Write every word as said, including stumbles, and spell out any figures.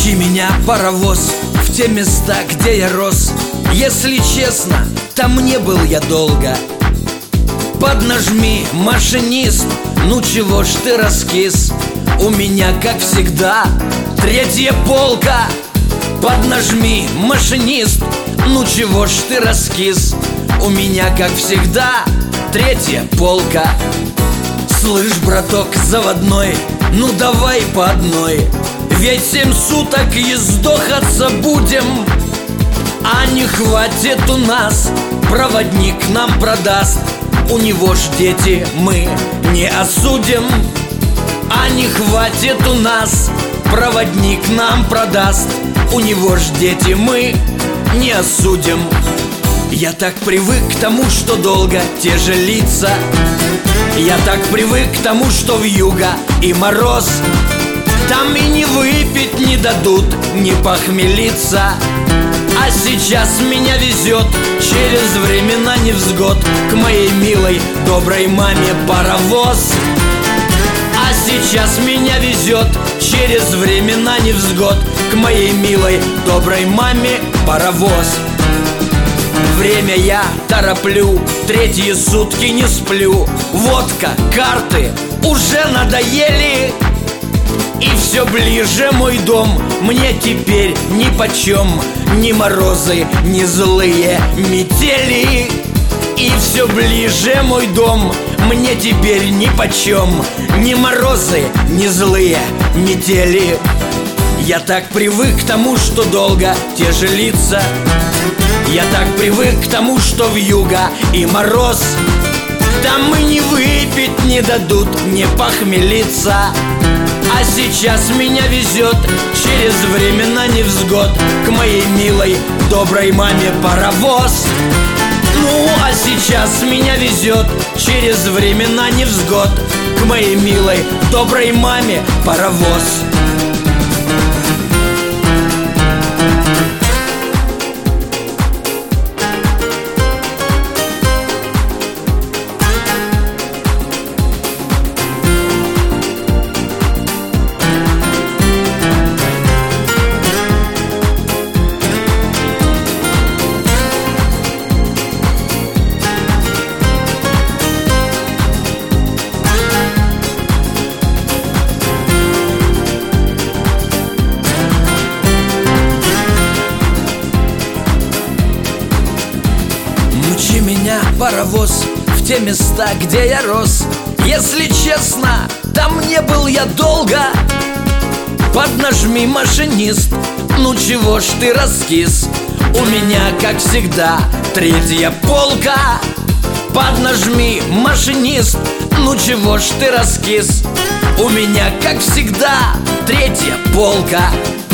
Мчи меня, паровоз, в те места, где я рос. Если честно, там не был я долго. Поднажми, машинист, ну чего ж ты раскис? У меня, как всегда, третья полка. Поднажми, машинист, ну чего ж ты раскис? У меня, как всегда, третья полка. Слышь, браток заводной, ну давай по одной, ведь семь суток ездохаться будем. А не хватит у нас, проводник нам продаст. У него ж дети, мы не осудим. А не хватит у нас, проводник нам продаст. У него ж дети, мы не осудим. Я так привык к тому, что долго те же лица. Я так привык к тому, что вьюга и мороз. Там и не выпить не дадут, не похмелиться. А сейчас меня везет через времена невзгод к моей милой доброй маме паровоз. А сейчас меня везет через времена невзгод к моей милой доброй маме паровоз. Время я тороплю, третьи сутки не сплю. Водка, карты уже надоели. И все ближе мой дом, мне теперь нипочем ни морозы, ни злые метели. И все ближе мой дом, мне теперь нипочем ни морозы, ни злые метели. Я так привык к тому, что долго те же лица. Я так привык к тому, что вьюга и мороз. Там и не выпить не дадут, не похмелиться. А сейчас меня везет через времена невзгод к моей милой доброй маме паровоз. Ну, а сейчас меня везет через времена невзгод к моей милой доброй маме паровоз. Мчи меня, паровоз, в те места, где я рос. Если честно, там не был я долго. Поднажми, машинист, ну чего ж ты раскис? У меня, как всегда, третья полка. Поднажми, машинист, ну чего ж ты раскис? У меня, как всегда, третья полка.